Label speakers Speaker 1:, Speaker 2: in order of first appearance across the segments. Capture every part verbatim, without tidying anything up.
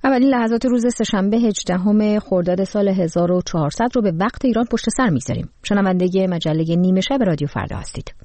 Speaker 1: اولین لحظات روز سه‌شنبه هجدهم خرداد سال هزار و چهارصد رو به وقت ایران پشت سر می‌گذاریم. شنونده مجله نیمه شب رادیو فردا هستید.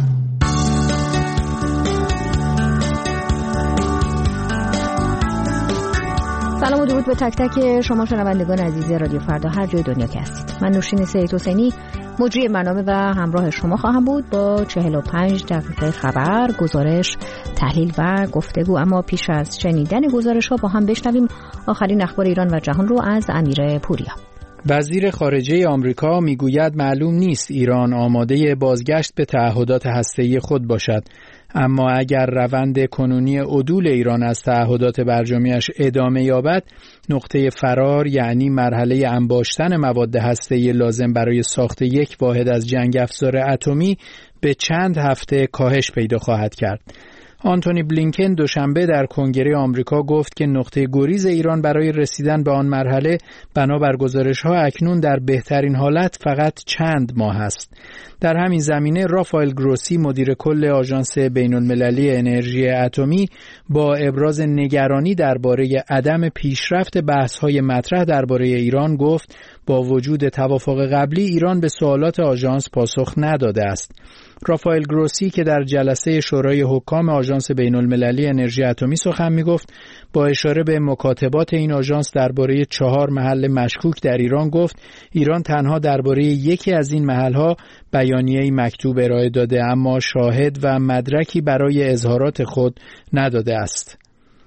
Speaker 1: سلام و درود به تک تک شما شنوندگان عزیز رادیو فردا هر جای دنیا که هستید. من نوشین سید حسینی مجری برنامه و همراه شما خواهم بود با چهل و پنج دقیقه خبر، گزارش، تحلیل و گفتگو. اما پیش از شنیدن گزارش ها با هم بشنویم آخرین اخبار ایران و جهان رو از امیر پوریا.
Speaker 2: وزیر خارجه آمریکا میگوید معلوم نیست ایران آماده بازگشت به تعهدات هسته‌ای خود باشد، اما اگر روند کنونی عدول ایران از تعهدات برجامیش ادامه یابد، نقطه فرار یعنی مرحله انباشتن مواد هسته‌ای لازم برای ساخت یک واحد از جنگ افزار اتمی به چند هفته کاهش پیدا خواهد کرد. آنتونی بلینکن دوشنبه در کنگره آمریکا گفت که نقطه گریز ایران برای رسیدن به آن مرحله بنابر گزارش‌ها اکنون در بهترین حالت فقط چند ماه است. در همین زمینه رافائل گروسی مدیر کل آژانس بین‌المللی انرژی اتمی با ابراز نگرانی درباره عدم پیشرفت بحث‌های مطرح درباره ایران گفت با وجود توافق قبلی ایران به سوالات آژانس پاسخ نداده است. رافائل گروسی که در جلسه شورای حکام آژانس بین‌المللی انرژی اتمی سخن می‌گفت، با اشاره به مکاتبات این آژانس درباره چهار محل مشکوک در ایران گفت ایران تنها درباره یکی از این محل‌ها بیانیه‌ای مکتوب ارائه داده، اما شاهد و مدرکی برای اظهارات خود نداده است.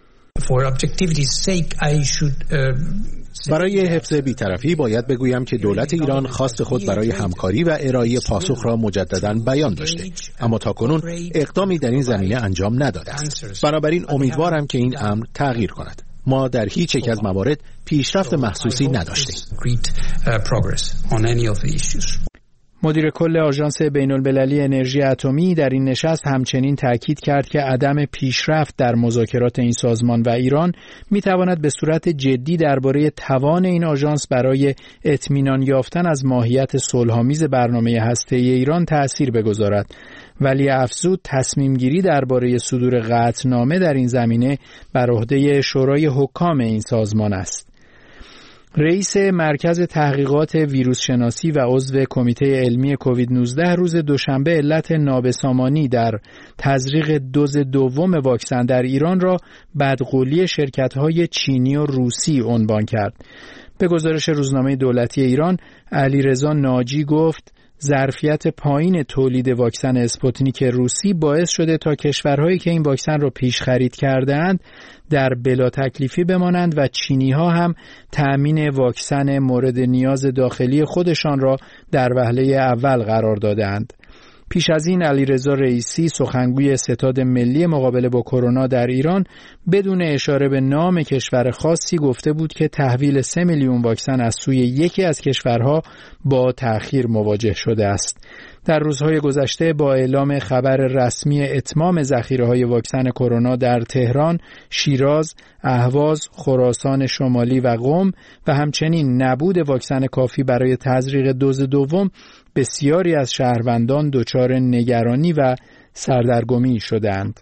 Speaker 3: برای حفظ بی‌طرفی باید بگویم که دولت ایران خواست خود برای همکاری و ارائه پاسخ را مجدداً بیان داشته، اما تاکنون اقدامی در این زمینه انجام نداده است. بنابراین امیدوارم که این امر تغییر کند. ما در هیچ یک از موارد پیشرفت محسوسی نداشتیم.
Speaker 2: مدیر کل آژانس بین‌المللی انرژی اتمی در این نشست همچنین تاکید کرد که عدم پیشرفت در مذاکرات این سازمان و ایران می‌تواند به صورت جدی درباره توان این آژانس برای اطمینان یافتن از ماهیت صلح‌آمیز برنامه هسته‌ای ایران تأثیر بگذارد. ولی افزود تصمیم گیری درباره صدور قطعنامه در این زمینه بر عهده شورای حکام این سازمان است. رئیس مرکز تحقیقات ویروس شناسی و عضو کمیته علمی کووید نوزده روز دوشنبه علت نابسامانی در تزریق دوز دوم واکسن در ایران را بدقولی شرکت‌های چینی و روسی عنوان کرد. به گزارش روزنامه دولتی ایران، علیرضا ناجی گفت ظرفیت پایین تولید واکسن اسپوتنیک روسی باعث شده تا کشورهایی که این واکسن را پیش خرید کرده‌اند در بلا تکلیفی بمانند و چینی‌ها هم تأمین واکسن مورد نیاز داخلی خودشان را در وهله اول قرار داده‌اند. پیش از این علیرضا رئیسی سخنگوی ستاد ملی مقابله با کرونا در ایران بدون اشاره به نام کشور خاصی گفته بود که تحویل سه میلیون واکسن از سوی یکی از کشورها با تأخیر مواجه شده است. در روزهای گذشته با اعلام خبر رسمی اتمام ذخیره‌های واکسن کرونا در تهران، شیراز، اهواز، خراسان شمالی و قم و همچنین نبود واکسن کافی برای تزریق دوز دوم، بسیاری از شهروندان دچار نگرانی و سردرگمی شدند.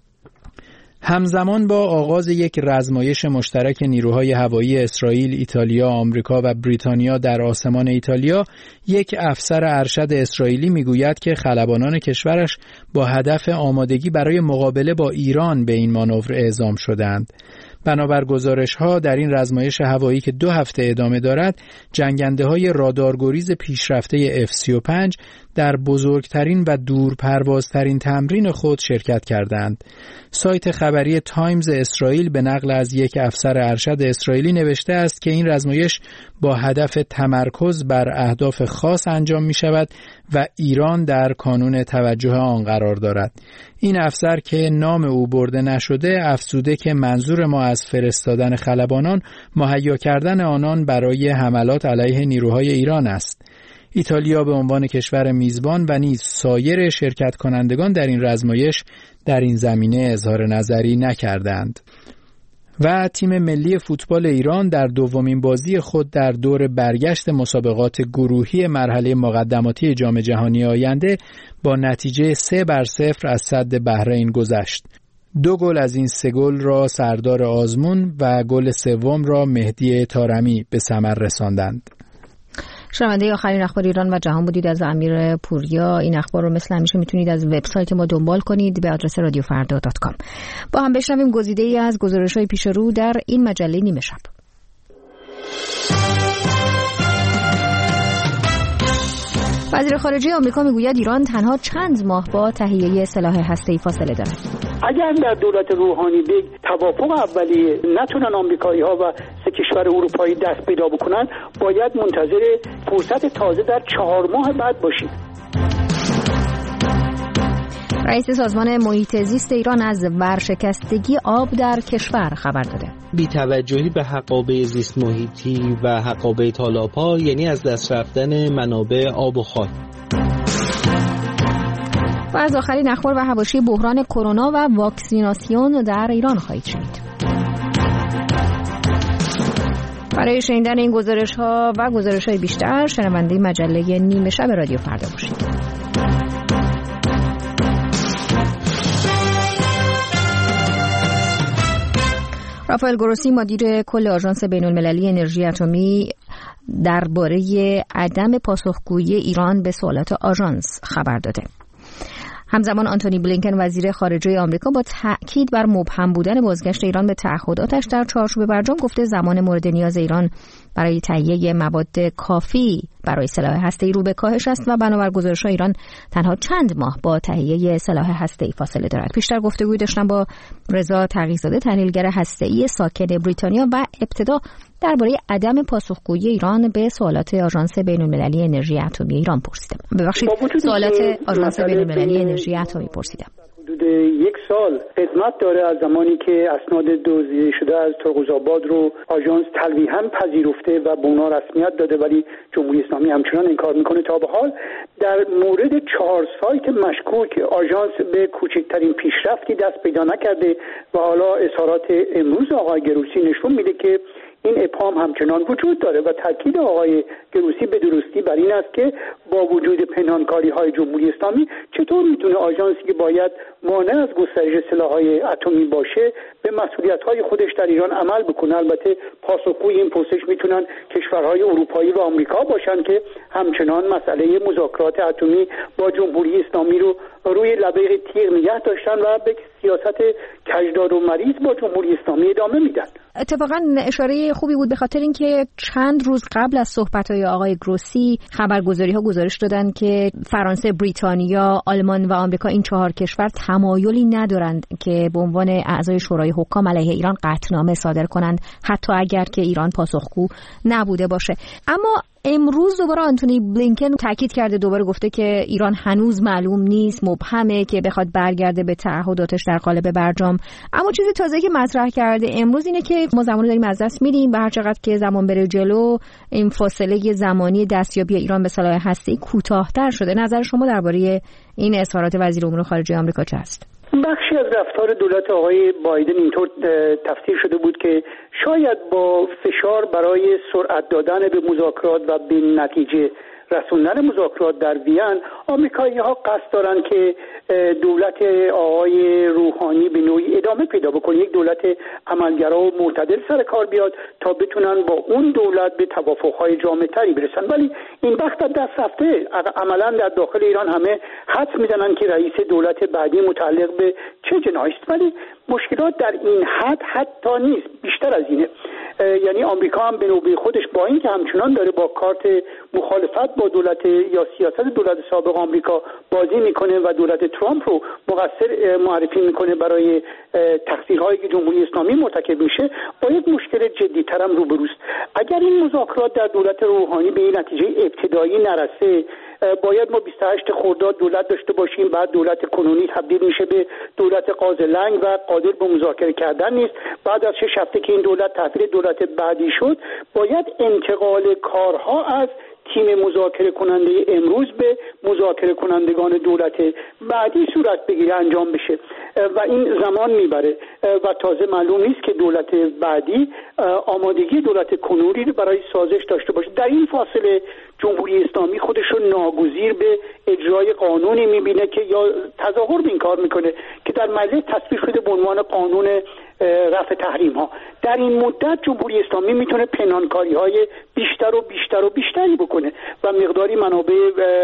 Speaker 2: همزمان با آغاز یک رزمایش مشترک نیروهای هوایی اسرائیل، ایتالیا، آمریکا و بریتانیا در آسمان ایتالیا، یک افسر ارشد اسرائیلی میگوید که خلبانان کشورش با هدف آمادگی برای مقابله با ایران به این مانور اعزام شدند. بنابر گزارش‌ها در این رزمایش هوایی که دو هفته ادامه دارد، جنگنده‌های رادارگریز پیشرفته اف سی و پنج در بزرگترین و دورپروازترین تمرین خود شرکت کردند. سایت خبری تایمز اسرائیل به نقل از یک افسر ارشد اسرائیلی نوشته است که این رزمایش با هدف تمرکز بر اهداف خاص انجام می شود و ایران در کانون توجه آن قرار دارد. این افسر که نام او برده نشده افزوده که منظور ما از فرستادن خلبانان مهیا کردن آنان برای حملات علیه نیروهای ایران است. ایتالیا به عنوان کشور میزبان و نیز سایر شرکت کنندگان در این رزمایش در این زمینه اظهار نظری نکردند. و تیم ملی فوتبال ایران در دومین بازی خود در دور برگشت مسابقات گروهی مرحله مقدماتی جام جهانی آینده با نتیجه سه بر صفر از سد بحرین گذشت. دو گل از این سه گل را سردار آزمون و گل سوم را مهدی طارمی به ثمر رساندند.
Speaker 1: شنونده آخرین اخبار ایران و جهان بودید از امیر پوریا. این اخبار رو مثل همیشه میتونید از وبسایت ما دنبال کنید به آدرس رادیو فردا دات کام. با هم بشنویم گزیده‌ای از گزارش‌های پیش رو در این مجله نیمه شب. وزیر خارجه آمریکا میگوید ایران تنها چند ماه با تهیه سلاح هسته‌ای فاصله دارد.
Speaker 4: اگر در دولت روحانی به توافق اولیه نتونن آمریکایی‌ها و سه کشور اروپایی دست پیدا بکنن، باید منتظر فرصت تازه در چهار ماه بعد باشیم.
Speaker 1: رئیس سازمان محیط زیست ایران از ورشکستگی آب در کشور خبر داده.
Speaker 5: بی‌توجهی به حقابه زیست محیطی و حقابه تالاب‌ها یعنی از دست رفتن منابع آب و خاک.
Speaker 1: و از آخرین اخبار و حواشی بحران کرونا و واکسیناسیون در ایران خواهید شنید. برای شنیدن این گزارش‌ها و گزارش‌های بیشتر شنونده مجله نیمه شب رادیو فردا باشید. رافائل گروسی مدیر کل آژانس بین‌المللی انرژی اتمی درباره عدم پاسخگویی ایران به سوالات آژانس خبر داده. همزمان آنتونی بلینکن وزیر خارجه آمریکا با تأکید بر مبهم بودن بازگشت ایران به تعهداتش در چارچوب برجام گفته زمان مورد نیاز ایران برای تهیه مواد کافی برای سلاح هسته‌ای رو به کاهش است و بنابر گزارش‌های ایران تنها چند ماه با تهیه سلاح هسته‌ای فاصله دارد. پیشتر گفتگوی داشتم با رضا تقی‌زاده تحلیلگر هسته‌ای ساکن بریتانیا و ابتدا درباره عدم پاسخگویی ایران به سوالات آژانس بین‌المللی انرژی اتمی ایران پرسیدم. ببخشید سوالات آژانس بین‌المللی انرژی اتمی پرسیدم.
Speaker 4: حدود یک سال خدمت داره از زمانی که اسناد دزدیده شده از ترقزآباد رو آژانس تلویحاً پذیرفته و به اونا رسمیت داده، ولی جمهوری اسلامی همچنان انکار میکنه. تا به حال در مورد چهار سایت مشکوک آژانس به کوچکترین پیشرفتی دست پیدا نکرده و حالا اظهارات امروز آقای گروسی نشون میده که این ابهام همچنان وجود داره و تاکید آقای گروسی به درستی بر این است که با وجود پنهانکاری‌های جمهوری اسلامی چطور میتونه آژانسی که باید مانع از گسترش سلاح‌های اتمی باشه به مسئولیت‌های خودش در ایران عمل بکنه. البته پاسخگوی این پرسش میتونن کشورهای اروپایی و آمریکا باشن که همچنان مسئله مذاکرات اتمی با جمهوری اسلامی رو روی لبه تیغ نگه داشتن و به سیاست کجدار و مریض با جمهوری اسلامی ادامه میدن.
Speaker 1: اتفاقا اشاره خوبی بود به خاطر اینکه چند روز قبل از صحبت‌های آقای گروسی خبرگزاری‌ها گزارش دادن که فرانسه، بریتانیا، آلمان و آمریکا این چهار کشور تمایلی ندارند که به عنوان اعضای شورای حکام علیه ایران قطعنامه صادر کنند حتی اگر که ایران پاسخگو نبوده باشه. اما امروز دوباره آنتونی بلینکن تاکید کرده، دوباره گفته که ایران هنوز معلوم نیست، مبهمه که بخواد برگرده به تعهداتش در قالب برجام. اما چیز تازه‌ای که مطرح کرده امروز اینه که ما زمانو داریم از دست میدیم و هر چقدر که زمان بره جلو این فاصله زمانی دستیابی ایران به سلاح هسته‌ای کوتاه‌تر شده. نظر شما درباره این اظهارات وزیر امور خارجه آمریکا چه است؟
Speaker 4: بخشی از رفتار دولت آقای بایدن اینطور تفسیر شده بود که شاید با فشار برای سرعت دادن به مذاکرات و به نتیجه رسوندن مذاکرات در وین، آمریکایی‌ها قصد دارن که دولت آقای روحانی به نوعی ادامه پیدا بکنه، یک دولت عملگرا و معتدل سر کار بیاد تا بتونن با اون دولت به توافق‌های جامع‌تری برسن. ولی این وقت دست رفته، عملاً در داخل ایران همه حدس میزنن که رئیس دولت بعدی متعلق به چه جناحی است، ولی مشکلات در این حد حتی نیست، بیشتر از اینه. یعنی آمریکا هم به نوبه خودش با اینکه همچنان داره با کارت مخالفت با دولت یا سیاست دولت سابق آمریکا بازی میکنه و دولت ترامپ رو مقصر معرفی میکنه برای تقصیرهایی که جمهوری اسلامی مرتکب میشه، با یک مشکل جدی‌تر هم روبروست. اگر این مذاکرات در دولت روحانی به این نتیجه ابتدایی نرسه، باید ما بیست و هشت خرداد دولت داشته باشیم، بعد دولت کنونی تبدیل میشه به دولت قازلنگ و قادر به مذاکره کردن نیست. بعد از شش هفته که این دولت تحویل دولت بعدی شد، باید انتقال کارها از تیم مذاکره کننده امروز به مذاکره کنندگان دولت بعدی صورت بگیره، انجام بشه و این زمان میبره و تازه معلوم نیست که دولت بعدی آمادگی دولت کنونی رو برای سازش داشته باشه. در این فاصله جمهوری اسلامی خودش رو ناگزیر به اجرای قانونی میبینه که یا تظاهر به این کار میکنه که در مجلس تصویب شده به عنوان قانون رفع تحریم ها. در این مدت جمهوری اسلامی میتونه پنهانکاری های بیشتر و بیشتر و بیشتری بکنه و مقداری منابع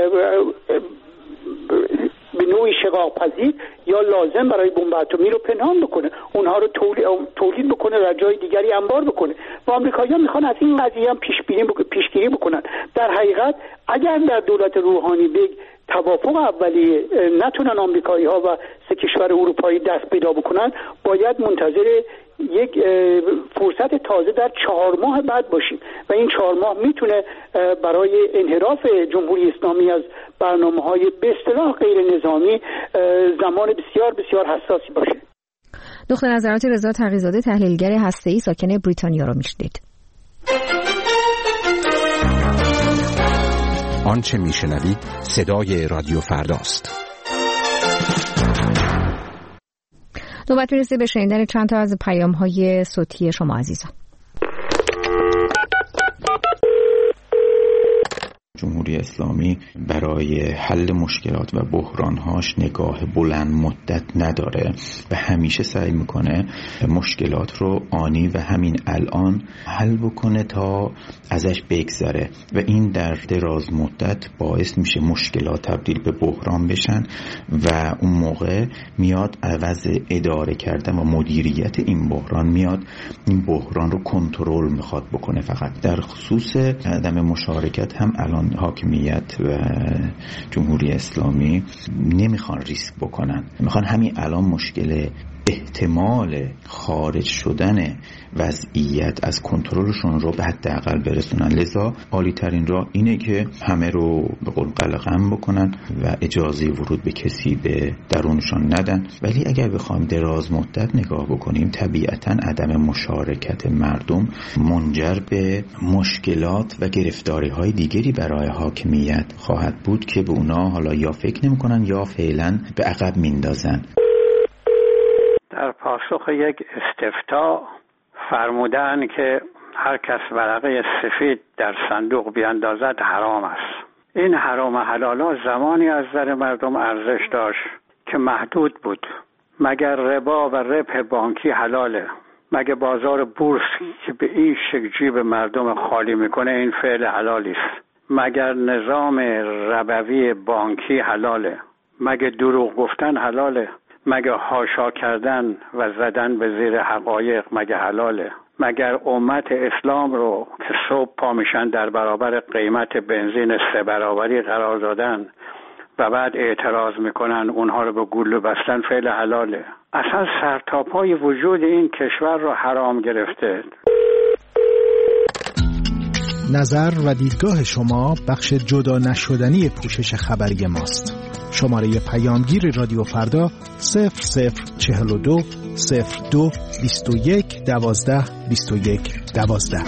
Speaker 4: به نوعی شقاق پذیر یا لازم برای بمب اتمی رو پنهان بکنه، اونها رو تولید بکنه در جای دیگری انبار بکنه و آمریکایی‌ها میخوان از این قضیه هم پیشبینی پیشگیری بکنن. در حقیقت اگر در دولت روحانی بیگ توافق اولیه نتونن آمریکایی‌ها و سه کشور اروپایی دست پیدا بکنن، باید منتظر یک فرصت تازه در چهار ماه بعد باشیم و این چهار ماه میتونه برای انحراف جمهوری اسلامی از برنامه‌های به اصطلاح غیر نظامی زمان بسیار بسیار حساسی باشه.
Speaker 1: نقطه نظرات رضا تقی‌زاده، تحلیلگر هسته‌ای ساکن بریتانیا رو میشنید.
Speaker 3: آنچه میشنوید صدای رادیو فرداست.
Speaker 1: نوبت میرسه به شنیدن چند تا از پیام‌های صوتی شما عزیزان.
Speaker 6: جمهوری اسلامی برای حل مشکلات و بحرانهاش نگاه بلند مدت نداره و همیشه سعی میکنه مشکلات رو آنی و همین الان حل بکنه تا ازش بگذره و این در دراز مدت باعث میشه مشکلات تبدیل به بحران بشن و اون موقع میاد عوض اداره کردن و مدیریت این بحران میاد این بحران رو کنترل میخواد بکنه. فقط در خصوص عدم مشارکت هم الان حاکمیت و جمهوری اسلامی نمیخوان ریسک بکنن، میخوان همین الان مشکل احتمال خارج شدن وضعیت از کنترلشون رو به حداقل برسونن. لذا عالی ترین راه اینه که همه رو به قول قلقم بکنن و اجازه ورود به کسی به درونشون ندن. ولی اگر بخوایم دراز مدت نگاه بکنیم، طبیعتاً عدم مشارکت مردم منجر به مشکلات و گرفتاری های دیگری برای حاکمیت خواهد بود که به اونا حالا یا فکر نمی‌کنن یا فعلاً به عقب میندازن.
Speaker 7: در پاسخ یک استفتاء فرمودن که هر کس ورقه سفید در صندوق بیاندازد حرام است. این حرام حلالا زمانی از نظر مردم ارزش داشت که محدود بود. مگر ربا و ربح بانکی حلاله؟ مگه بازار بورس که به این شکل جیب مردم خالی میکنه این فعل حلالی است؟ مگر نظام ربوی بانکی حلاله؟ مگه دروغ گفتن حلاله؟ مگه حاشا کردن و زدن به زیر حقایق مگه حلاله؟ مگر امت اسلام رو که صبح پا میشن در برابر قیمت بنزین سه برابری قرار دادن و بعد اعتراض میکنن اونها رو به گلو بستن فعل حلاله؟ اصلا سرتاپای وجود این کشور رو حرام گرفته.
Speaker 2: نظر و دیدگاه شما بخش جدا نشدنی پوشش خبری ماست. شماره پیامگیر رادیو فردا صفر صفر چهل و دو صفر دو بیست و یک دوازده بیست و یک دوازده.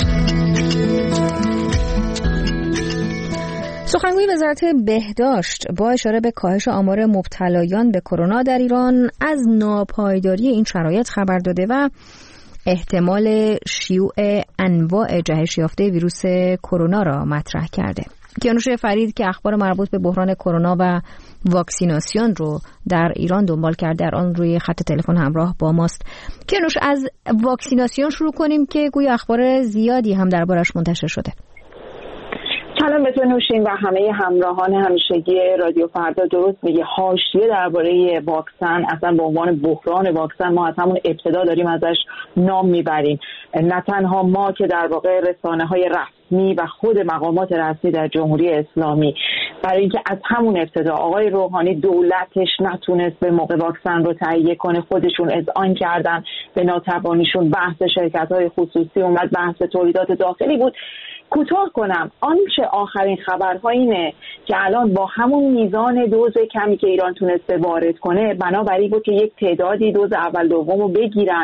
Speaker 1: سخنگوی وزارت بهداشت با اشاره به کاهش آمار مبتلایان به کرونا در ایران از ناپایداری این شرایط خبر داده و احتمال شیوع انواع جهش یافته ویروس کرونا را مطرح کرده. کیانوش فرید که اخبار مربوط به بحران کرونا و واکسیناسیون رو در ایران دنبال کرده، در آن روی خط تلفن همراه با ماست. کیانوش، از واکسیناسیون شروع کنیم که گویا اخبار زیادی هم دربارش منتشر شده.
Speaker 8: سلام به تو نوشین و همه همراهان همیشگی رادیو فردا. درست میگه، حاشیه درباره واکسن اصلا به عنوان بحران واکسن ما از همون ابتدا داریم ازش نام میبریم. نه تنها ما که در واقع رسانه‌های رسمی و خود مقامات رسمی در جمهوری اسلامی، برای اینکه از همون ابتدا آقای روحانی دولتش نتونست به موقع واکسن رو تهیه کنه، خودشون اذعان کردن به ناتوانیشون، بحث شرکت‌های خصوصی اومد، بحث تولیدات داخلی بود. کوتاه کنم، آنچه آخرین خبرها اینه که الان با همون میزان دوز کمی که ایران تونسته وارد کنه، بنابراین بود که یک تعدادی دوز اول دوم رو بگیرن،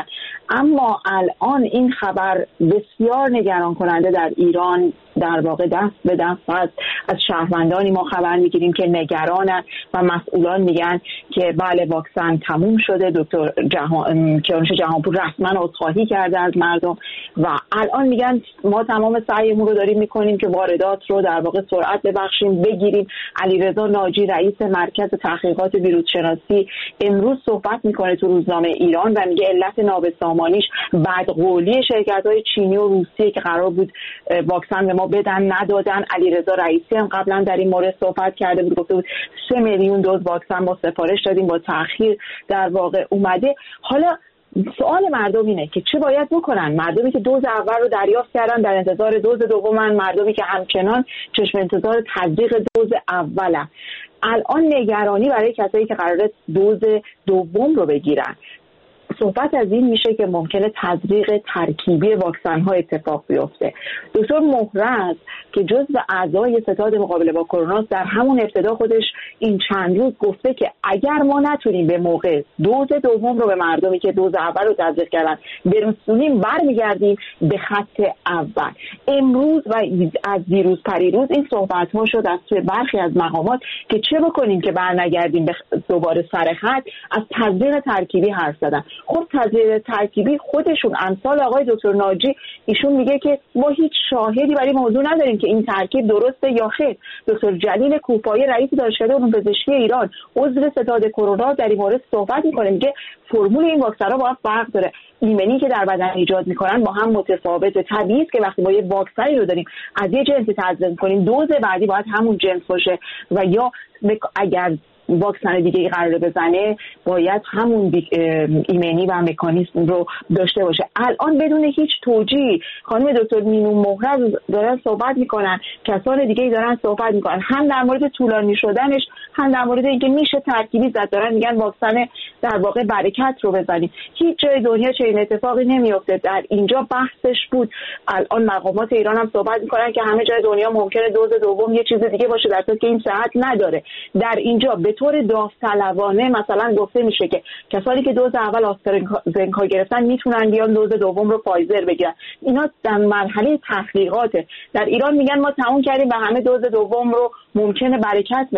Speaker 8: اما الان این خبر بسیار نگران کننده در ایران در واقع دست به دست است. از شهروندانی ما خبر میگیریم که نگرانن و مسئولان میگن که بله واکسن تموم شده. دکتر جهان کیانوش جهانپور رسما عذرخواهی کرده از مردم و الان میگن ما تمام سعیمون رو داریم میکنیم که واردات رو در واقع سرعت ببخشیم بگیریم. علیرضا ناجی رئیس مرکز تحقیقات ویروس شناسی امروز صحبت میکنه تو روزنامه ایران و میگه علت نابسامانیش بدقولی شرکت‌های چینی و روسیه که قرار بود واکسن به ما بدن ندادن. علیرضا رئیسی هم قبلا در این مورد صحبت کرده بود، گفته بود سه میلیون دوز واکسن با سفارش دادیم با تأخیر در واقع اومده. حالا سوال مردم اینه که چه باید بکنن؟ مردمی که دوز اول رو دریافت کردن در انتظار دوز دومن، مردمی که همچنان چشم انتظار تزریق دوز اولن. الان نگرانی برای کسایی که قراره دوز دوم رو بگیرن. صحبت از این میشه که ممکنه تزریق ترکیبی واکسن ها اتفاق بیفته. دکتر مهرز که جزو اعضای ستاد مقابله با کرونا در همون ابتدا خودش این چند روز گفته که اگر ما نتونیم به موقع دوز دوم رو به مردمی که دوز اول رو تزریق کردن برسونیم برمیگردیم به خط اول. امروز و از دیروز پریروز این صحبت ها شد از توی برخی از مقامات که چه بکنیم که برنگردیم به دوباره سر خط. از تزریق ترکیبی حرف زدن. خب تزریق ترکیبی خودشون امثال آقای دکتر ناجی ایشون میگه که ما هیچ شاهدی برای موضوع نداریم که این ترکیب درسته یا خیر. دکتر جلیل کوپایی رئیس دانشکده علوم پزشکی ایران عضو ستاد کرونا در این مورد صحبت میکنه، میگه فرمول این واکسن‌ها با هم فرق داره. ایمنی که در بدن ایجاد میکنن با هم متفاوته. طبیعیه که وقتی ما یه واکسنی رو داریم از یه جنسی تزریق کنیم دوز بعدی باید همون جنس باشه و یا اگر واکسن دیگه قراره بزنه باید همون ایمنی و مکانیزم رو داشته باشه. الان بدون هیچ توجیه خانم دکتر مینو مهرز دارن صحبت میکنن، کسان دیگه دارن صحبت میکنن، هم در مورد طولانی شدنش هم در مورد اینکه میشه ترکیبی زد. دارن میگن واکسن در واقع برکت رو بزنید. هیچ جای دنیا چنین اتفاقی نمیفته. در اینجا بحثش بود. الان مقامات ایران هم صحبت میکنن که همه جای دنیا ممکنه دوز دوم یه چیز دیگه باشه در صورتی که این صحت نداره. در اینجا به طور داوطلبانه مثلا گفته میشه که کسانی که دوز اول آسترازنکا گرفتن میتونن بیان دوز دوم رو فایزر بگیرن. اینا در مرحله تحقیقاته. در ایران میگن ما تموم کردیم و همه دوز دوم رو ممکنه برکت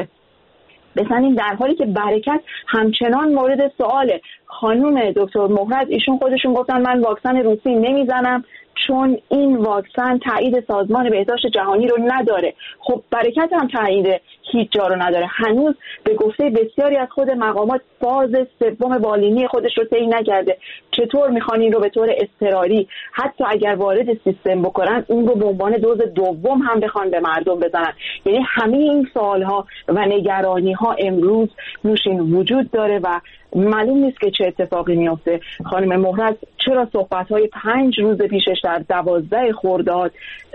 Speaker 8: بزنیم، در حالی که برکت همچنان مورد سواله. خانم دکتر مهرز ایشون خودشون گفتن من واکسن روسی نمیزنم چون این واکسن تایید سازمان بهداشت جهانی رو نداره. خب برکت هم تایید هیچ جا رو نداره. هنوز به گفته بسیاری از خود مقامات فاز سوم بالینی خودش رو طی نکرده. چطور میخوان این رو به طور اضطراری حتی اگر وارد سیستم بکنن اون رو به عنوان دوز دوم هم بخوان به مردم بزنن؟ یعنی همه این سوالها و نگرانی ها امروز نوشین وجود داره و معلوم نیست که چه اتفاقی میفته. خانم مهرز چرا صحبت‌های پنج روز پیشش در دوازده خرداد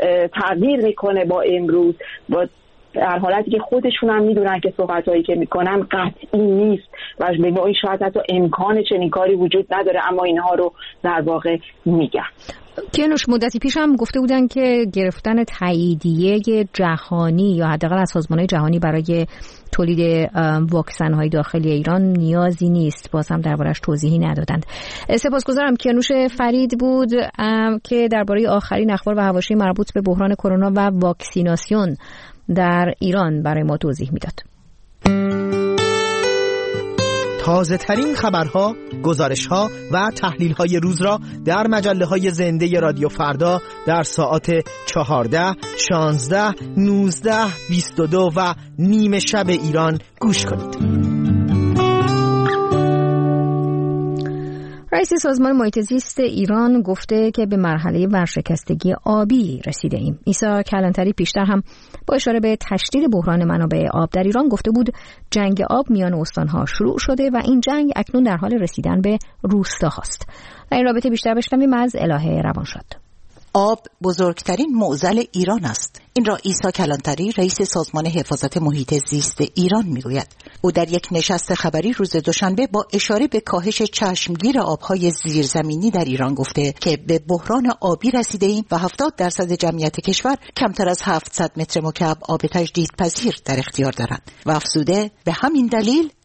Speaker 8: تغییر میکنه با امروز، با در حالتی که خودشون هم میدونن که صحبت‌هایی که میکنن قطعی نیست و به نوعی شاید حتی امکان چنین کاری وجود نداره، اما اینها رو در واقع میگن.
Speaker 1: کیانوش مدتی پیش هم گفته بودن که گرفتن تاییدیه جهانی یا حداقل از سازمان جهانی برای تولید واکسن‌های داخلی ایران نیازی نیست. باز هم دربارش توضیحی ندادند. سپاسگزارم. کیانوش فرید بود که درباره آخرین اخبار و حواشی مربوط به بحران کرونا و واکسیناسیون در ایران برای ما توضیح میداد.
Speaker 9: تازه ترین خبرها، گزارشها و تحلیل‌های روز را در مجله‌های زنده رادیو فردا در ساعات چهارده، شانزده، نوزده، بیست و دو و نیم شب ایران گوش کنید.
Speaker 1: رئیس سازمان محیط زیست ایران گفته که به مرحله ورشکستگی آبی رسیده ایم. عیسی کلانتری پیشتر هم با اشاره به تشدید بحران منابع آب در ایران گفته بود جنگ آب میان استانها شروع شده و این جنگ اکنون در حال رسیدن به روستاهاست. در این رابطه بیشتر بشنویم از الهه روانشاد.
Speaker 10: آب بزرگترین معضل ایران است. این را عیسی کلانتری رئیس سازمان حفاظت محیط زیست ایران میگوید. او در یک نشست خبری روز دوشنبه با اشاره به کاهش چشمگیر آبهای زیرزمینی در ایران گفته که به بحران آبی رسیده ایم و هفتاد درصد جمعیت کشور کمتر از هفتصد متر مکعب آب تجدیدپذیر در اختیار دارند و افزوده به همین دلیل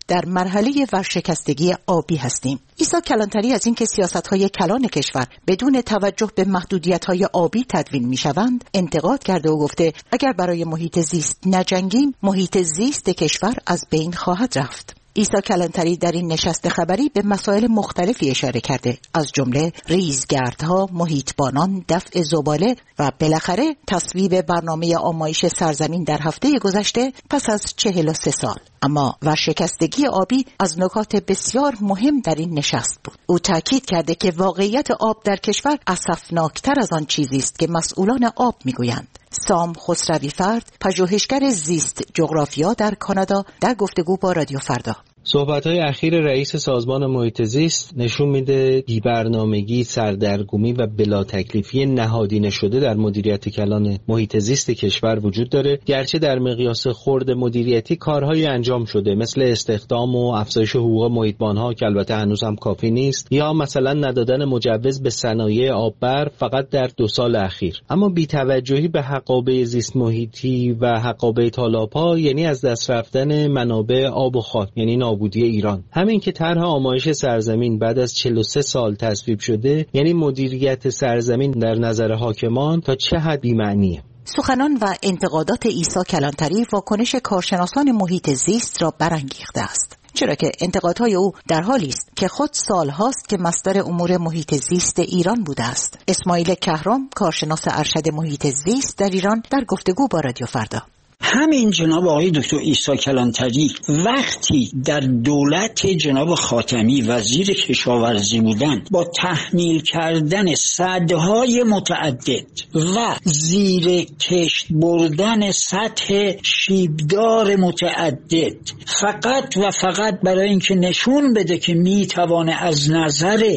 Speaker 10: در مرحله ورشکستگی آبی هستیم. عیسی کلانتری از اینکه سیاست‌های کلان کشور بدون توجه به محدودیت‌های آبی تدوین می‌شوند انتقاد کرده و گفته اگر برای محیط زیست نجنگیم، محیط زیست کشور از بین خواهد رفت. عیسی کلانتری در این نشست خبری به مسائل مختلفی اشاره کرده، از جمله ریزگردها، محیطبانان، دفع زباله و بالاخره تصویب برنامه آمایش سرزمین در هفته گذشته پس از چهل و سه سال. اما ورشکستگی آبی از نکات بسیار مهم در این نشست بود. او تاکید کرده که واقعیت آب در کشور اسفناکتر از آن چیزی است که مسئولان آب میگویند. سام خسروی فرد، پژوهشگر زیست جغرافیا در کانادا، در گفتگو با رادیو فردا:
Speaker 5: صحبت‌های اخیر رئیس سازمان محیط زیست نشون میده بی‌برنامگی، سردرگمی و بلا تکلیفی نهادینه شده در مدیریت کلان محیط زیست کشور وجود داره. گرچه در مقیاس خرد مدیریتی کارهایی انجام شده مثل استخدام و افزایش حقوق محیطبان‌ها که البته هنوز هم کافی نیست، یا مثلا ندادن مجوز به صنایع آببر فقط در دو سال اخیر. اما بی‌توجهی به حقابه زیست محیطی و حقابه تالاب‌ها یعنی از دست رفتن منابع آب و خاک، یعنی نابودی ایران. همین که طرح آمایش سرزمین بعد از چهل و سه سال تصویب شده یعنی مدیریت سرزمین در نظر حاکمان تا چه حد بی‌معنیه.
Speaker 10: سخنان و انتقادات عیسی کلانتری واکنش کارشناسان محیط زیست را برانگیخته است، چرا که انتقادهای او در حالی است که خود سال هاست که مصدر امور محیط زیست ایران بوده است. اسماعیل کهرام، کارشناس ارشد محیط زیست در ایران، در گفتگو با رادیو فردا:
Speaker 11: همین جناب آقای دکتر عیسی کلانتری وقتی در دولت جناب خاتمی وزیر کشاورزی بودن با تحمیل کردن سدهای متعدد و زیر کشت بردن سطح شیبدار متعدد فقط و فقط برای اینکه نشون بده که میتوانه از نظر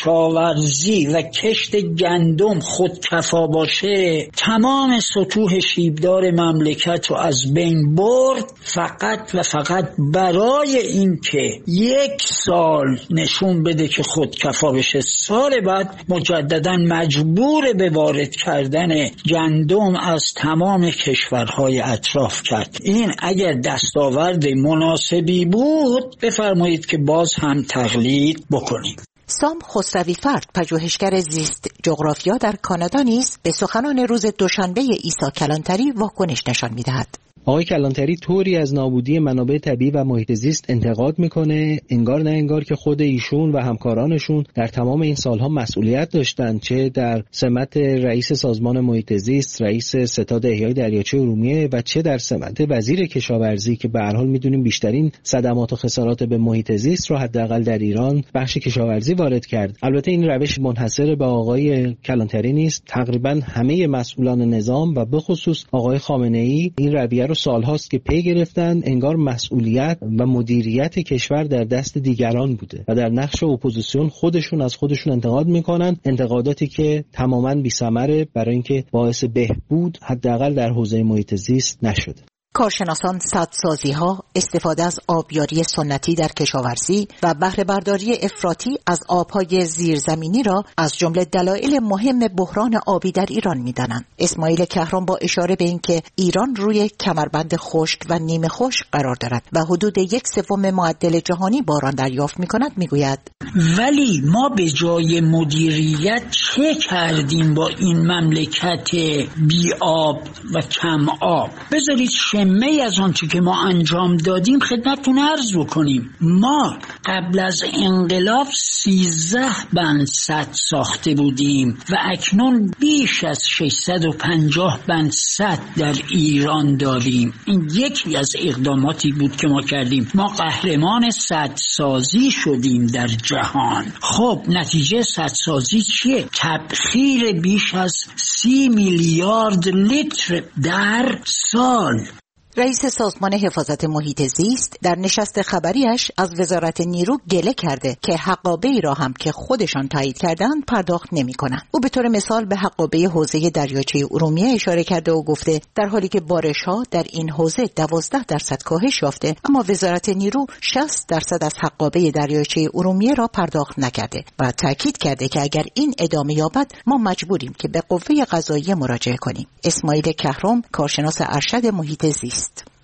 Speaker 11: کشاورزی و کشت گندم خودکفا باشه، تمام سطوح شیبدار مملکت رو از بین برد، فقط و فقط برای اینکه یک سال نشون بده که خودکفا بشه. سال بعد مجددا مجبور به وارد کردن گندم از تمام کشورهای اطراف کرد. این اگر دستاورد مناسبی بود بفرمایید که باز هم تقلید بکنیم.
Speaker 10: سام خسروی فرد، پژوهشگر زیست جغرافیا در کانادا، نیز به سخنان روز دوشنبه عیسی کلانتری واکنش نشان می‌دهد.
Speaker 5: آقای کلانتری طوری از نابودی منابع طبیعی و محیط زیست انتقاد میکنه انگار نه انگار که خود ایشون و همکارانشون در تمام این سالها مسئولیت داشتن، چه در سمت رئیس سازمان محیط زیست، رئیس ستاد احیای دریاچه ارومیه و چه در سمت وزیر کشاورزی که به هر حال میدونیم بیشترین صدمات و خسارات به محیط زیست رو حداقل در ایران بخش کشاورزی وارد کرد. البته این روش منحصر به آقای کلانتری نیست، تقریبا همه مسئولان نظام و به خصوص آقای خامنه‌ای این رویه رو سالهاست که پی گرفتن، انگار مسئولیت و مدیریت کشور در دست دیگران بوده و در نقش اپوزیسیون خودشون از خودشون انتقاد میکنن، انتقاداتی که تماما بی‌ثمره برای اینکه باعث بهبود حداقل در حوزه محیط زیست نشده.
Speaker 10: کارشناسان سدسازی‌ها، استفاده از آبیاری سنتی در کشاورزی و بهره برداری افراطی از آب‌های زیرزمینی را از جمله دلایل مهم بحران آبی در ایران می‌دانند. اسماعیل کهرام با اشاره به اینکه ایران روی کمربند خشک و نیمه خشک قرار دارد و حدود یک سوم معدل جهانی باران دریافت می‌کند، می‌گوید
Speaker 11: ولی ما به جای مدیریت چه کردیم با این مملکت بی آب و کم آب؟ بذارید شمه از آنچه که ما انجام دادیم خدمتتون عرض بکنیم. ما قبل از انقلاب سیزده بند سد ساخته بودیم و اکنون بیش از ششصد و پنجاه بند سد در ایران داریم. این یکی از اقداماتی بود که ما کردیم. ما قهرمان سدسازی شدیم در جهان. خب نتیجه سدسازی چیه؟ تبخیر بیش از سی میلیارد لیتر در سال.
Speaker 10: رئیس سازمان حفاظت محیط زیست در نشست خبریش از وزارت نیرو گله کرده که حقابه‌ای را هم که خودشان تایید کردند پرداخت نمی‌کنند. او به طور مثال به حقابه حوزه دریاچه ارومیه اشاره کرده و گفته در حالی که بارش‌ها در این حوزه دوازده درصد کاهش یافته، اما وزارت نیرو شصت درصد از حقابه دریاچه ارومیه را پرداخت نکرده و تاکید کرده که اگر این ادامه یابد ما مجبوریم که به قوه قضاییه مراجعه کنیم. اسماعیل کهرام، کارشناس ارشد محیط زیست: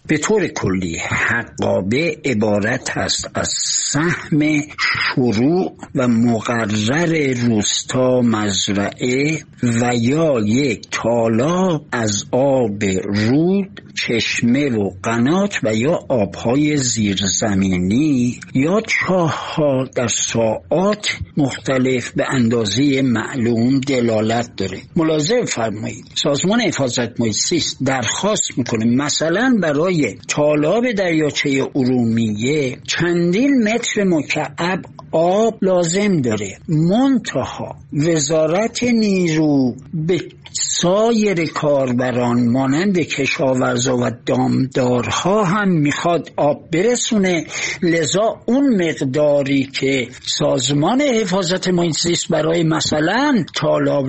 Speaker 11: به طور کلی حقابه عبارت است از سهم شروع و مقرر روستا مزرعه و یا یک تالاب از آب رود، چشمه و قنات و یا آبهای زیرزمینی یا چاه‌ها در ساعات مختلف به اندازه معلوم دلالت داره. ملاحظه فرمایید سازمان حفاظت محیط زیست درخواست میکنه مثلا برای تالاب دریاچه ارومیه چندین متر مکعب آب لازم داره، منتها وزارت نیرو به سایر کاربران مانند کشاورزا و دامدارها هم میخواد آب برسونه، لذا اون مقداری که سازمان حفاظت محیط زیست برای مثلا تالاب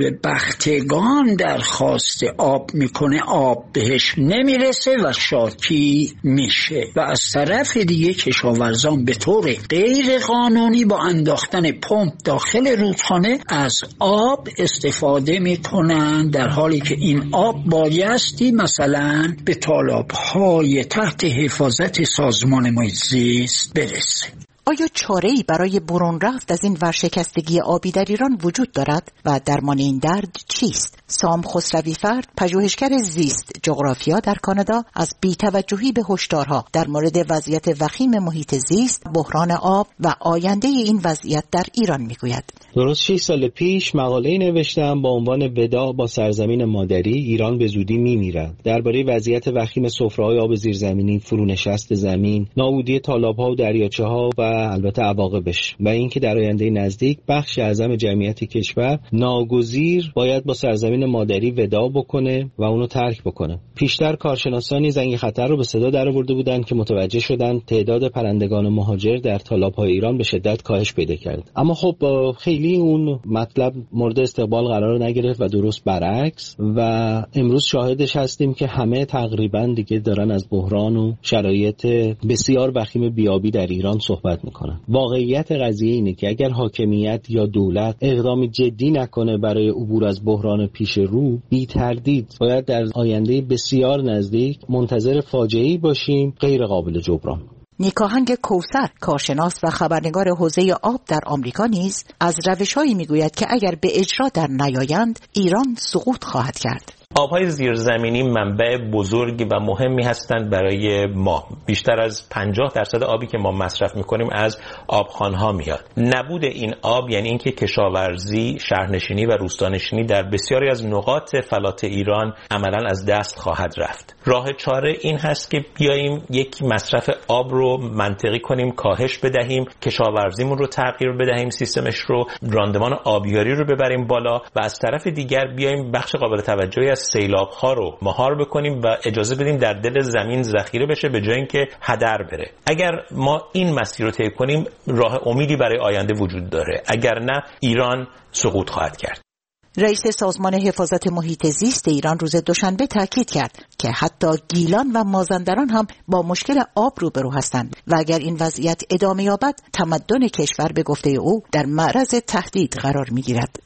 Speaker 11: بختگان درخواست آب میکنه آب بهش نمیرسه و شاکی میشه و از طرف دیگه کشاورزان به طور غیر قانونی با انداختن پمپ داخل رودخانه از آب استفاده میکنن، در حالی که این آب بایستی مثلا به تالاب‌های تحت حفاظت سازمان محیط زیست برسه.
Speaker 10: آیا چاره‌ای برای برون رفت از این ورشکستگی آبی در ایران وجود دارد و درمان این درد چیست؟ سام خسروی فرد، پژوهشگر زیست جغرافیا در کانادا، از بی‌توجهی به هشدارها در مورد وضعیت وخیم محیط زیست، بحران آب و آینده این وضعیت در ایران میگوید.
Speaker 5: درست شش سال پیش مقاله‌ای نوشتم با عنوان وداع با سرزمین مادری، ایران به زودی میمیرد. درباره وضعیت وخیم سفره‌های آب زیرزمینی، فرونشست زمین، نابودی تالاب‌ها و دریاچه‌ها و البته عواقبش و اینکه در آینده نزدیک بخش اعظم جمعیت کشور ناگزیر باید با سرزمین مادری وداع بکنه و اونو ترک بکنه. پیشتر کارشناسانی زنگ خطر رو به صدا درآورده بودند که متوجه شدن تعداد پرندگان مهاجر در تالاب‌های ایران به شدت کاهش پیدا کرد. اما خب خیلی اون مطلب مورد استقبال قرار نگرفت و درست برعکس و امروز شاهدش هستیم که همه تقریبا دیگه دارن از بحران و شرایط بسیار وخیم بیابی در ایران صحبت میکنن. واقعیت قضیه اینه که اگر حاکمیت یا دولت اقدامی جدی نکنه برای عبور از بحران پیش رو، بی تردید باید در آینده بسیار نزدیک منتظر فاجعه‌ای باشیم غیر قابل جبران.
Speaker 10: نیکاهنگ کوثر، کارشناس و خبرنگار حوزه آب در آمریکا نیز از روش‌هایی میگوید که اگر به اجرا در نیایند ایران سقوط خواهد کرد.
Speaker 12: آب‌های زیرزمینی منبع بزرگی و مهمی هستند برای ما. بیشتر از پنجاه درصد آبی که ما مصرف می‌کنیم از آبخوان‌ها میاد. نبود این آب یعنی اینکه کشاورزی، شهرنشینی و روستانشینی در بسیاری از نقاط فلات ایران عملاً از دست خواهد رفت. راه چاره این هست که بیاییم یک مصرف آب رو منطقی کنیم، کاهش بدهیم، کشاورزیمون رو تغییر بدهیم، سیستمش رو، راندمان آبیاری رو ببریم بالا و از طرف دیگر بیاییم بخش قابل توجهی از سیلاب‌ها رو مهار بکنیم و اجازه بدیم در دل زمین ذخیره بشه به جای اینکه هدر بره. اگر ما این مسیر رو طی کنیم راه امیدی برای آینده وجود داره، اگر نه ایران سقوط خواهد کرد.
Speaker 10: رئیس سازمان حفاظت محیط زیست ایران روز دوشنبه تاکید کرد که حتی گیلان و مازندران هم با مشکل آب روبرو هستند و اگر این وضعیت ادامه یابد تمدن کشور به گفته او در معرض تهدید قرار می‌گیرد.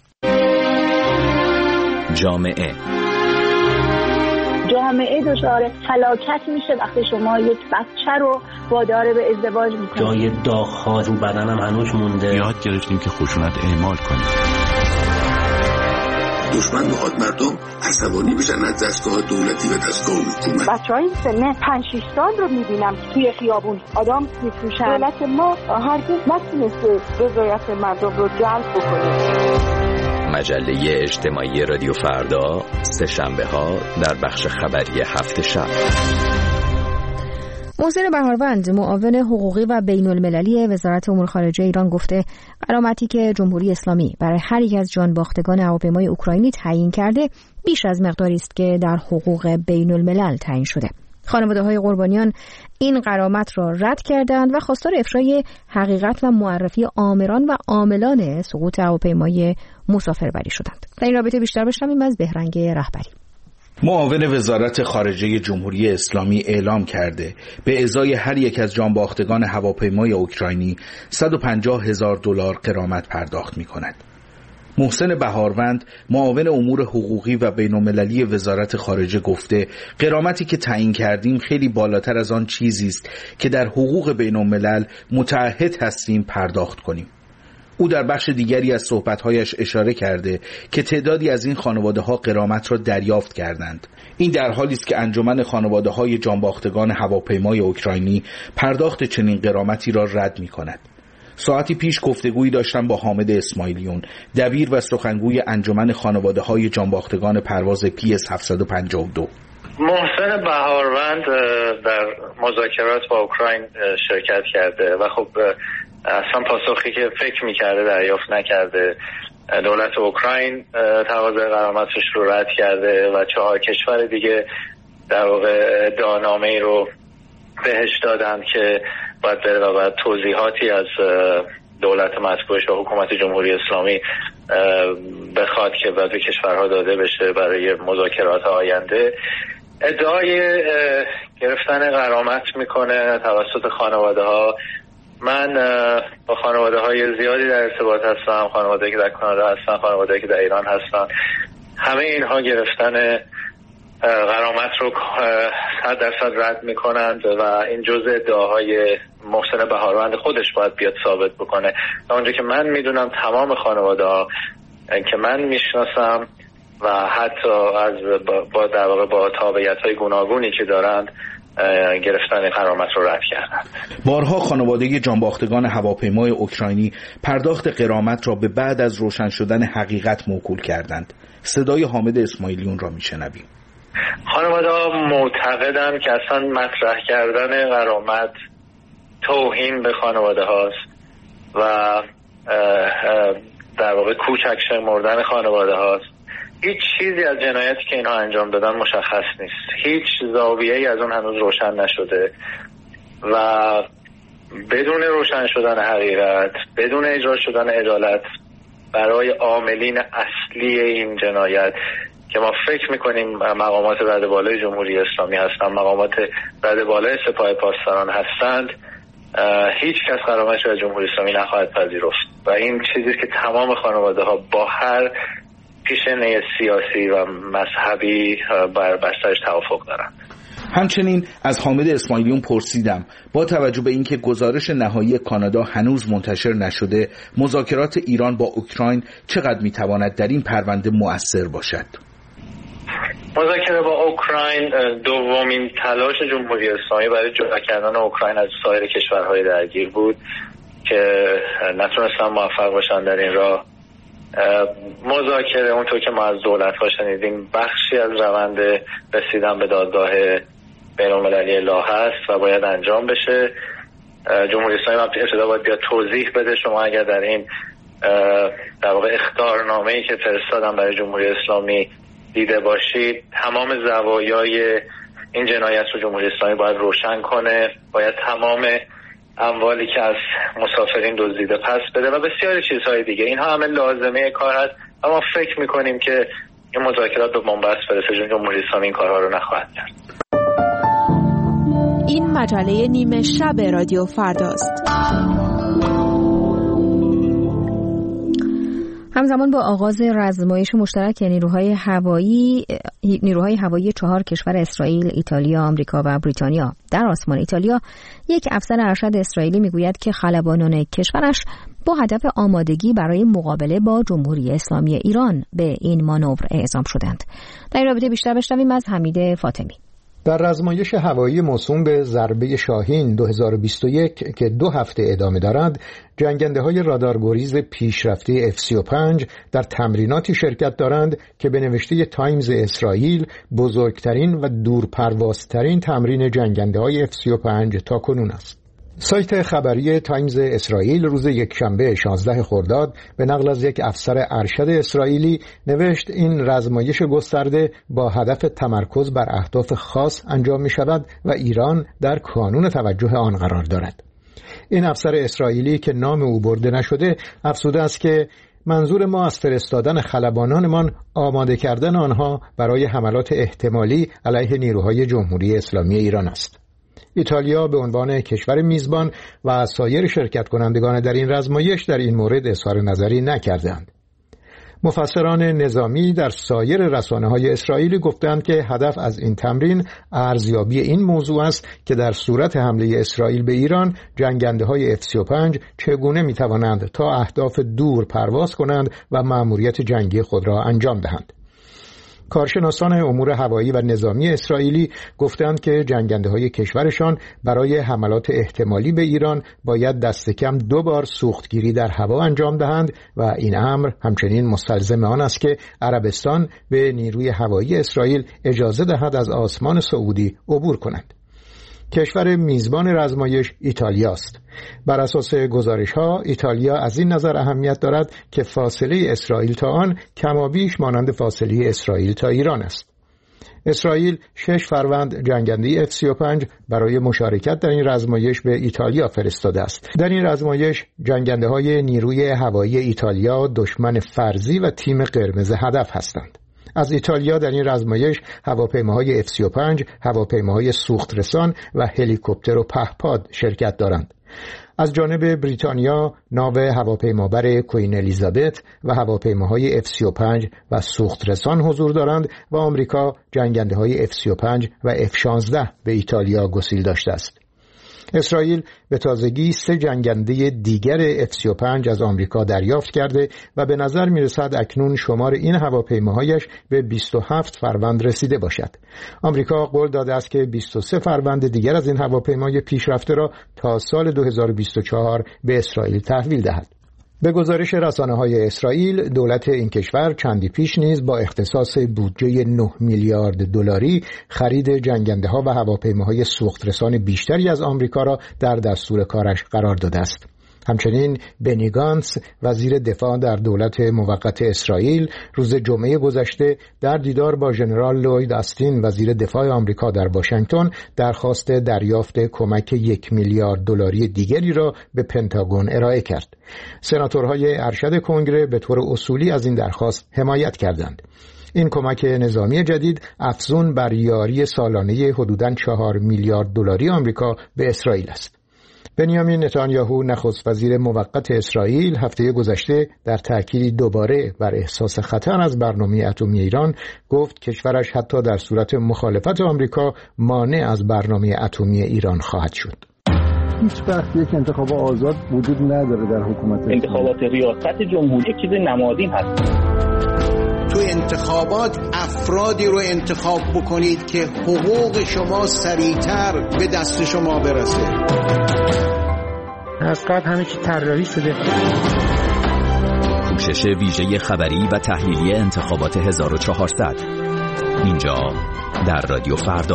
Speaker 13: جامعه
Speaker 14: جامعه دچار هلاکت میشه وقتی شما یک بچه رو وادار به ازدواج میکنید.
Speaker 15: جای داغ‌ها رو بدنم هنوز مونده.
Speaker 16: یاد گرفتیم که خشونت اعمال کنیم.
Speaker 17: دشمن میخواد مردم عصبانی بشن از دستگاه دولتی و دستگاه حکومت.
Speaker 18: بچهای سن پنج شش سال رو میبینم توی خیابون آدم میفروشن. دولت ما هرگز نتونسته رضایت مردم رو جلب بکنه.
Speaker 13: مجله اجتماعی رادیو فردا سه شنبه ها در بخش خبری هفت شب.
Speaker 1: محسن بهاروند، معاون حقوقی و بین المللی وزارت امور خارجه ایران گفته غرامتی که جمهوری اسلامی برای هر یک از جانباختگان هواپیمای اوکراینی تعیین کرده بیش از مقداری است که در حقوق بین الملل تعیین شده. خانواده‌های قربانیان این غرامت را رد کردند و خواستار افشای حقیقت و معرفی آمران و عاملان سقوط هواپیمای مسافربری شدند. در این رابطه بیشتر بشنویم از بهرنگ رهبری.
Speaker 19: معاون وزارت خارجه جمهوری اسلامی اعلام کرده به ازای هر یک از جانباختگان هواپیمای اوکراینی صد و پنجاه هزار دلار غرامت پرداخت می کند. محسن بهاروند معاون امور حقوقی و بین‌المللی وزارت خارجه گفته غرامتی که تعیین کردیم خیلی بالاتر از آن چیزی است که در حقوق بین‌الملل متعهد هستیم پرداخت کنیم. او در بخش دیگری از صحبت‌هایش اشاره کرده که تعدادی از این خانواده‌ها غرامت را دریافت کردند. این در حالی است که انجمن خانواده‌های جانباختگان هواپیمای اوکراینی پرداخت چنین غرامتی را رد می‌کند. ساعتی پیش گفتگویی داشتم با حامد اسماعیلیون، دبیر و سخنگوی انجمن خانواده‌های جانباختگان پرواز پی اس هفتصد و پنجاه و دو.
Speaker 20: محسن بهاروند در مذاکرات با اوکراین شرکت کرده و خب اصلا پاسخی که فکر می‌کرده دریافت نکرده. دولت اوکراین تقاضای غرامتش رو رد کرده و چهار کشور دیگه در واقع ادعانامه‌ای رو بهش دادن که باید بره و باید توضیحاتی از دولت مطبوعش و حکومت جمهوری اسلامی بخواد که بعد به کشورها داده بشه برای مذاکرات آینده. ادعای گرفتن غرامت میکنه توسط خانواده ها. من با خانواده های زیادی در ارتباط هستم، خانواده که در کانادا هستن، خانواده که در ایران هستن. همه اینها گرفتن غرامت رو صد درصد رد میکنند و این جزء ادعاهای محسن بهاروند خودش باید بیاد ثابت بکنه. تا اونجا که من میدونم تمام خانواده ها که من میشناسم و حتی از با در واقع با تابعیت های گوناگونی که دارند گرفتن غرامت رو رد کردند.
Speaker 19: بارها خانواده جانباختگان هواپیمای اوکراینی پرداخت غرامت را به بعد از روشن شدن حقیقت موکول کردند. صدای حامد اسماعیلیون را میشنویم.
Speaker 20: خانواده ها معتقدند که اصلا مطرح کردن غرامت توهین به خانواده هاست و در واقع کوچک شمردن خانواده هاست. هیچ چیزی از جنایتی که اینها انجام دادن مشخص نیست. هیچ زاویه‌ای از اون هنوز روشن نشده و بدون روشن شدن حقیقت، بدون اجرا شدن عدالت برای عاملین اصلی این جنایت که ما فکر میکنیم مقامات رده بالای جمهوری اسلامی هستند، مقامات رده بالای سپاه پاسداران هستند، هیچ کس غرامتش از جمهوری اسلامی نخواهد پذیرفت و این چیزی که تمام خانواده ها با هر پیشینه سیاسی و مذهبی بر بسترش توافق دارند.
Speaker 19: همچنین از حامد اسماعیلیون پرسیدم با توجه به اینکه گزارش نهایی کانادا هنوز منتشر نشده، مذاکرات ایران با اوکراین چقدر میتواند در این پرونده مؤثر باشد؟
Speaker 20: مذاکره با اوکراین دومین تلاش جمهوری اسلامی برای جدا کردن اوکراین از سایر کشورهای درگیر بود که نتونستن موفق باشن در این راه. مذاکره اونطور که ما از دولت‌ها شنیدیم بخشی از روند رسیدن به دادگاه بین‌المللی لا هست و باید انجام بشه. جمهوری اسلامی ابتدا باید بیاد توضیح بده. شما اگر در این در واقع اخطارنامه‌ای که فرستادن برای جمهوری اسلامی دیده باشید، تمام زوایای این جنایت رو جمهوری اسلامی باید روشن کنه، باید تمام اموالی که از مسافرین دزدیده پس بده و بسیاری چیزهای دیگه. اینها همه لازمه کار هست و ما فکر میکنیم که این مذاکرات به بنبست برسه، چون جمهوری اسلامی این کارها رو نخواهد کرد.
Speaker 21: این مجله نیمه شب رادیو فرداست.
Speaker 1: همزمان با آغاز رزمایش مشترک نیروهای هوایی نیروهای هوایی چهار کشور اسرائیل، ایتالیا، آمریکا و بریتانیا در آسمان ایتالیا، یک افسر ارشد اسرائیلی میگوید که خلبانان کشورش با هدف آمادگی برای مقابله با جمهوری اسلامی ایران به این مانور اعزام شدند. در این رابطه بیشتر بشنویم از حمید فاطمی.
Speaker 22: در رزمایش هوایی موسوم به ضربه شاهین دو هزار و بیست و یک که دو هفته ادامه دارد، جنگنده‌های رادارگریز پیشرفته اف سی و پنج در تمریناتی شرکت دارند که به نوشته تایمز اسرائیل بزرگترین و دورپروازترین تمرین جنگنده‌های اف سی و پنج تا کنون است. سایت خبری تایمز اسرائیل روز یکشنبه شانزده خرداد به نقل از یک افسر ارشد اسرائیلی نوشت این رزمایش گسترده با هدف تمرکز بر اهداف خاص انجام می شود و ایران در کانون توجه آن قرار دارد. این افسر اسرائیلی که نام او برده نشده افزوده است که منظور ما از فرستادن خلبانانمان آماده کردن آنها برای حملات احتمالی علیه نیروهای جمهوری اسلامی ایران است. ایتالیا به عنوان کشور میزبان و سایر شرکت کنندگان در این رزمایش در این مورد اظهار نظری نکردند. مفسران نظامی در سایر رسانه‌های اسرائیلی گفتند که هدف از این تمرین ارزیابی این موضوع است که در صورت حمله اسرائیل به ایران جنگنده‌های اف سی و پنج چگونه می‌توانند تا اهداف دور پرواز کنند و مأموریت جنگی خود را انجام دهند. کارشناسان امور هوایی و نظامی اسرائیلی گفتند که جنگنده‌های کشورشان برای حملات احتمالی به ایران باید دست کم دو بار سوختگیری در هوا انجام دهند و این امر همچنین مستلزم آن است که عربستان به نیروی هوایی اسرائیل اجازه دهد از آسمان سعودی عبور کنند. کشور میزبان رزمایش ایتالیا است. بر اساس گزارش‌ها ایتالیا از این نظر اهمیت دارد که فاصله اسرائیل تا آن کمابیش مانند فاصله اسرائیل تا ایران است. اسرائیل شش فروند جنگنده اف سی و پنج برای مشارکت در این رزمایش به ایتالیا فرستاده است. در این رزمایش جنگنده‌های نیروی هوایی ایتالیا دشمن فرضی و تیم قرمز هدف هستند. از ایتالیا در این رزمایش هواپیماهای اف سی و پنج، هواپیماهای سوخترسان و هلیکوپتر و پهپاد شرکت دارند. از جانب بریتانیا ناو هواپیمابر کوئین الیزابت و هواپیماهای اف سی و پنج و سوخترسان حضور دارند و آمریکا جنگنده‌های اف سی و پنج و اف شانزده به ایتالیا گسیل داشته است. اسرائیل به تازگی سه جنگنده دیگر اف سی و پنج از آمریکا دریافت کرده و به نظر می‌رسد اکنون شمار این هواپیماهایش به بیست و هفت فروند رسیده باشد. آمریکا قول داده است که بیست و سه فروند دیگر از این هواپیمای پیشرفته را تا سال دو هزار و بیست و چهار به اسرائیل تحویل دهد. به گزارش رسانه‌های اسرائیل، دولت این کشور چندی پیش نیز با اختصاص بودجه نه میلیارد دلاری خرید جنگنده‌ها و هواپیماهای سوخترسان بیشتری از آمریکا را در دستور کارش قرار داده است. همچنین بنی گانتس وزیر دفاع در دولت موقت اسرائیل روز جمعه گذشته در دیدار با ژنرال لوید استین وزیر دفاع آمریکا در واشنگتن درخواست دریافت کمک یک میلیارد دلاری دیگری را به پنتاگون ارائه کرد. سناتورهای ارشد کنگره به طور اصولی از این درخواست حمایت کردند. این کمک نظامی جدید افزون بر یاری سالانه حدوداً چهار میلیارد دلاری آمریکا به اسرائیل است. بنیامین نتانیاهو نخست وزیر موقت اسرائیل هفته گذشته در تأکید دوباره بر احساس خطر از برنامه اتمی ایران گفت کشورش حتی در صورت مخالفت آمریکا مانع از برنامه اتمی ایران خواهد شد.
Speaker 3: هیچ وقت یک انتخاب آزاد وجود نداره در حکومت.
Speaker 4: انتخابات ریاست جمهوری چیز نمادین هست.
Speaker 23: تو انتخابات افرادی رو انتخاب بکنید که حقوق شما سریعتر به دست شما برسه.
Speaker 24: از قبل همه چی طراحی شده.
Speaker 13: پوشش ویژه خبری و تحلیلی انتخابات هزار و چهارصد اینجا در رادیو فردا.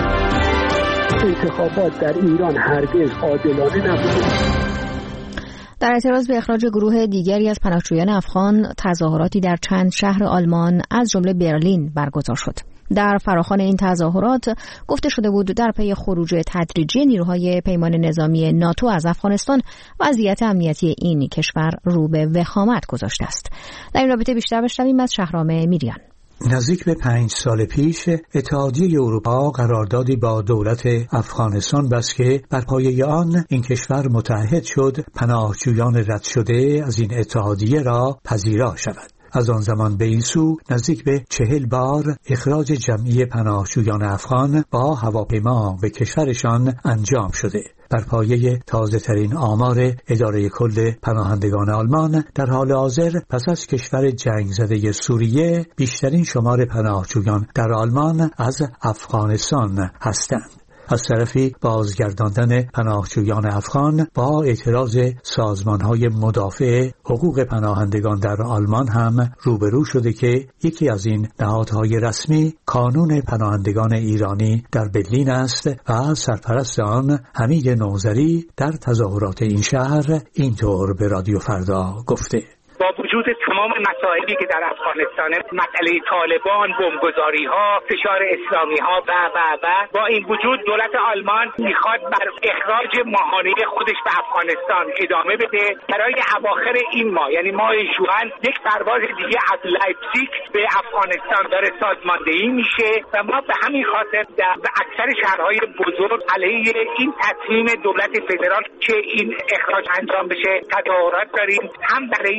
Speaker 25: انتخابات در ایران هرگز عادلانه نبود.
Speaker 1: در اعتراض به اخراج گروه دیگری از پناهجویان افغان، تظاهراتی در چند شهر آلمان از جمله برلین برگزار شد. در فراخوان این تظاهرات گفته شده بود در پی خروج تدریجی نیروهای پیمان نظامی ناتو از افغانستان وضعیت امنیتی این کشور رو به وخامت گذاشته است. در این رابطه بیشتر بشنویم از شهرام میریان.
Speaker 26: نزدیک به پنج سال پیش اتحادیه اروپا قراردادی با دولت افغانستان بست که بر پایه آن این کشور متحد شد پناهجویان رد شده از این اتحادیه را پذیرا شود. از آن زمان به این سو نزدیک به چهل بار اخراج جمعی پناهجویان افغان با هواپیما به کشورشان انجام شده. بر پایه تازه ترین آمار اداره کل پناهندگان آلمان در حال حاضر پس از کشور جنگ زده سوریه بیشترین شمار پناهجویان در آلمان از افغانستان هستند. از طرفی بازگرداندن پناهجویان افغان با اعتراض سازمان‌های مدافع حقوق پناهندگان در آلمان هم روبرو شده که یکی از این نهادهای رسمی کانون پناهندگان ایرانی در برلین است و سرپرست آن حمید نوذری در تظاهرات این شهر اینطور به رادیو فردا گفته:
Speaker 27: با وجود تمام مسائلی که در افغانستان، مسئله طالبان، بمبگذاری ها، فشار اسلامی ها و و و با این وجود دولت آلمان میخواد بر اخراج ماهانه خودش به افغانستان ادامه بده. برای اواخر این ماه یعنی ماه ژوئن یک پرواز دیگه از لایپزیگ به افغانستان داره سازماندهی میشه و ما به همین خاطر در اکثر شهرهای بزرگ علیه این تصمیم دولت فدرال که این اخراج انجام بشه تظاهرات داریم، هم برای این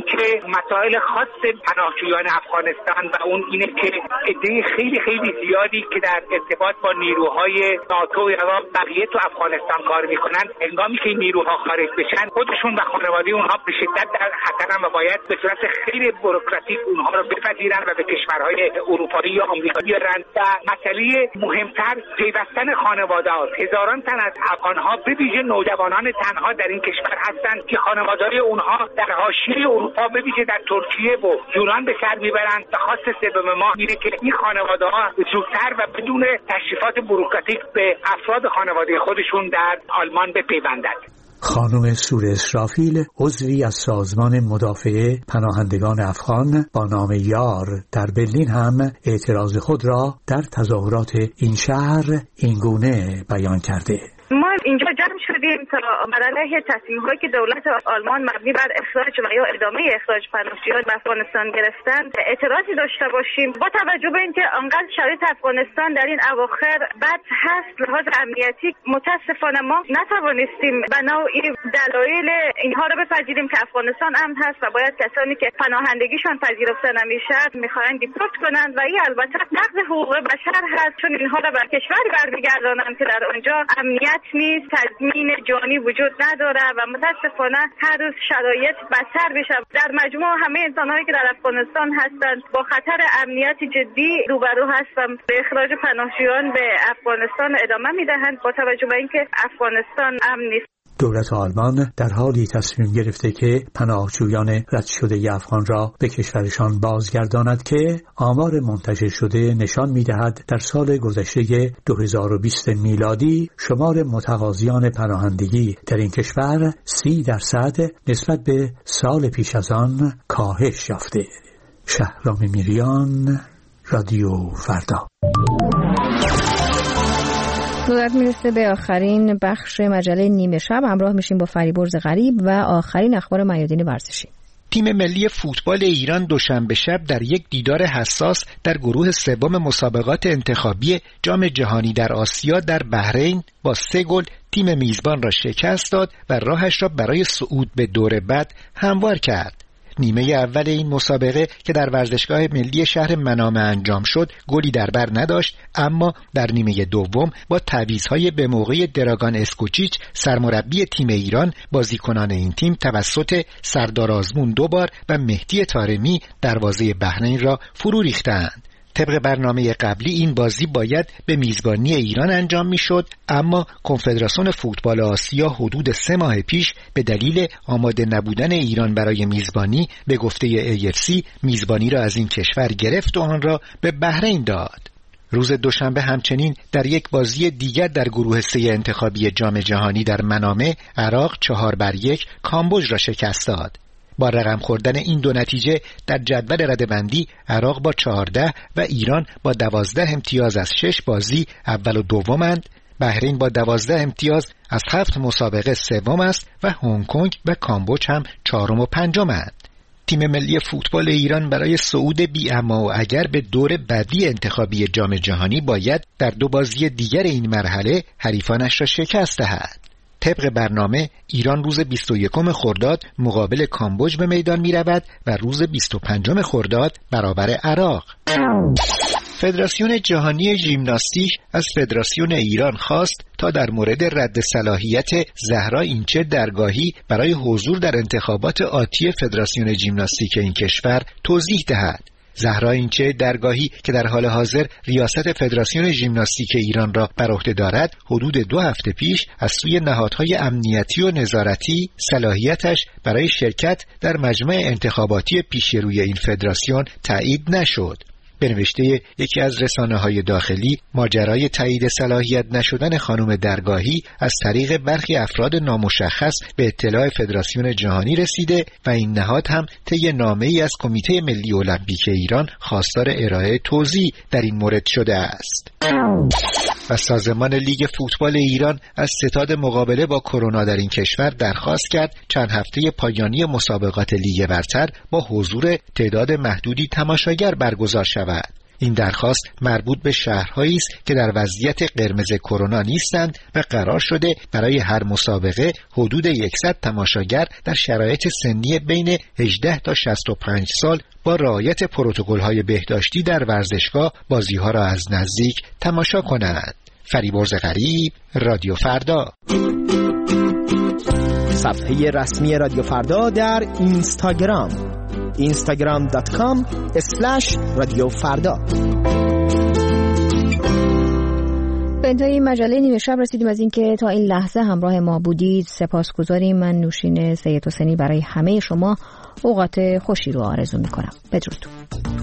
Speaker 27: که مسائل خاص پناهجویان افغانستان و اون اینه که عده خیلی خیلی زیادی که در ارتباط با نیروهای ناتو و بقیه تو افغانستان کار میکنن، هنگامی که نیروها خارج بشن خودشون و خانواده اونها به شدت در خطرن و باید به صورت خیلی بوروکراتیک اونها رو بپذیرن و به کشورهای اروپایی یا آمریکایی بیارن. و مسئله مهمتر پیوستن خانواده ها. هزاران تن از افغانها به ویژه نوجوانان تنها در این کشور هستند که خانواده‌های اونها در حاشیه اروپا به ویژه در ترکیه و یونان به سر میبرند. و خواست سوم ما اینه که این خانواده‌ها زودتر و بدون تشریفات بوروکراتیک به افراد خانواده خودشون در آلمان بپیوندند.
Speaker 26: خانم سور اسرافیل، عضوی از سازمان مدافع پناهندگان افغان با نام یار در برلین، هم اعتراض خود را در تظاهرات این شهر اینگونه بیان کرده:
Speaker 2: ما اینجا جمع شدیم تا بر علیه تصمیم‌هایی که دولت آلمان مبنی بر اخراج و یا ادامه اخراج پناهجویان به افغانستان گرفتن اعتراضی داشته باشیم. با توجه به اینکه آنقدر شرایط افغانستان در این اواخر بد هست لحاظ امنیتی، متاسفانه ما نتوانستیم به نوعی دلایل اینها را بپذیریم که افغانستان امن هست و باید کسانی که پناهندگیشان پذیرفته نمیشد میخواهند دیپورت کنند. و این البته نقض حقوق بشر هست، چون اینها را به کشوری برمیگردانند که در آنجا امنیت نیست، تضمین جانی وجود نداره و متاسفانه هر روز شرایط بدتر میشه. در مجموع همه انسان‌هایی که در افغانستان هستند با خطر امنیتی جدی روبرو هستند. به اخراج پناهجویان به افغانستان ادامه میدهند با توجه به اینکه افغانستان امن نیست.
Speaker 26: دولت آلمان در حالی تصمیم گرفته که پناهجویان رد شده افغان را به کشورشان بازگرداند که آمار منتشر شده نشان می‌دهد در سال گذشته دو هزار و بیست میلادی شمار متقاضیان پناهندگی در این کشور سی درصد نسبت به سال پیش از آن کاهش یافته. شهرام میریان، رادیو فردا.
Speaker 1: صورت میرسه به آخرین بخش مجله نیمه شب. همراه میشیم با فریبرز غریب و آخرین اخبار میادین ورزشی.
Speaker 5: تیم ملی فوتبال ایران دوشنبه شب در یک دیدار حساس در گروه سوم مسابقات انتخابی جام جهانی در آسیا در بحرین با سه گل تیم میزبان را شکست داد و راهش را برای صعود به دور بعد هموار کرد. نیمه اول این مسابقه که در ورزشگاه ملی شهر منامه انجام شد گلی در بر نداشت، اما در نیمه دوم با تعویض‌های به موقع دراگان اسکوچیچ سرمربی تیم ایران، بازیکنان این تیم توسط سردار آزمون دو بار و مهدی طارمی دروازه بحرین را فرو ریختند. طبق برنامه قبلی این بازی باید به میزبانی ایران انجام میشد، اما کنفدراسیون فوتبال آسیا حدود سه ماه پیش به دلیل آماده نبودن ایران برای میزبانی به گفته ای اف سی میزبانی را از این کشور گرفت و آن را به بحرین داد. روز دوشنبه همچنین در یک بازی دیگر در گروه سه انتخابی جام جهانی در منامه عراق چهار بر یک کامبوج را شکست داد. با رقم خوردن این دو نتیجه در جدول رده‌بندی عراق با چهارده و ایران با دوازده امتیاز از شش بازی اول و دومند. بحرین با دوازده امتیاز از هفت مسابقه سوم است و هنگ کنگ و کامبوج هم چهارم و پنجمند. تیم ملی فوتبال ایران برای صعود بی اما و اگر به دور بعدی انتخابی جام جهانی باید در دو بازی دیگر این مرحله حریفانش را شکست دهد. طبق برنامه ایران روز بیست و یکم خرداد مقابل کامبوج به میدان می رود و روز بیست و پنجم خرداد برابر عراق. فدراسیون جهانی ژیمناستیک از فدراسیون ایران خواست تا در مورد رد صلاحیت زهرا اینچه درگاهی برای حضور در انتخابات آتی فدراسیون ژیمناستیک این کشور توضیح دهد. زهرا اینچه درگاهی که در حال حاضر ریاست فدراسیون ژیمناستیک ایران را بر عهده دارد، حدود دو هفته پیش از سوی نهادهای امنیتی و نظارتی صلاحیتش برای شرکت در مجمع انتخاباتی پیشروی این فدراسیون تایید نشد. به نوشته یکی از رسانه‌های داخلی، ماجرای تایید صلاحیت نشدن خانم درگاهی از طریق برخی افراد نامشخص به اطلاع فدراسیون جهانی رسیده و این نهاد هم طی نامه‌ای از کمیته ملی المپیک ایران خواستار ارائه توضیح در این مورد شده است. و سازمان لیگ فوتبال ایران از ستاد مقابله با کرونا در این کشور درخواست کرد چند هفته پایانی مسابقات لیگ برتر با حضور تعداد محدودی تماشاگر برگزار شود. این درخواست مربوط به شهرهایی است که در وضعیت قرمز کرونا نیستند و قرار شده برای هر مسابقه حدود صد تماشاگر در شرایط سنی بین هجده تا شصت و پنج سال با رعایت پروتکل‌های بهداشتی در ورزشگاه بازی‌ها را از نزدیک تماشا کنند. فریبرز غریب، رادیو فردا.
Speaker 6: صفحه رسمی رادیو فردا در اینستاگرام اینستاگرام دات کام اسلش رادیو فردا.
Speaker 1: به انتهای این مجله نیمه شب رسیدیم. از اینکه تا این لحظه همراه ما بودید سپاسگزاریم. من نوشین سید حسینی برای همه شما اوقات خوشی رو آرزو میکنم. بدرود.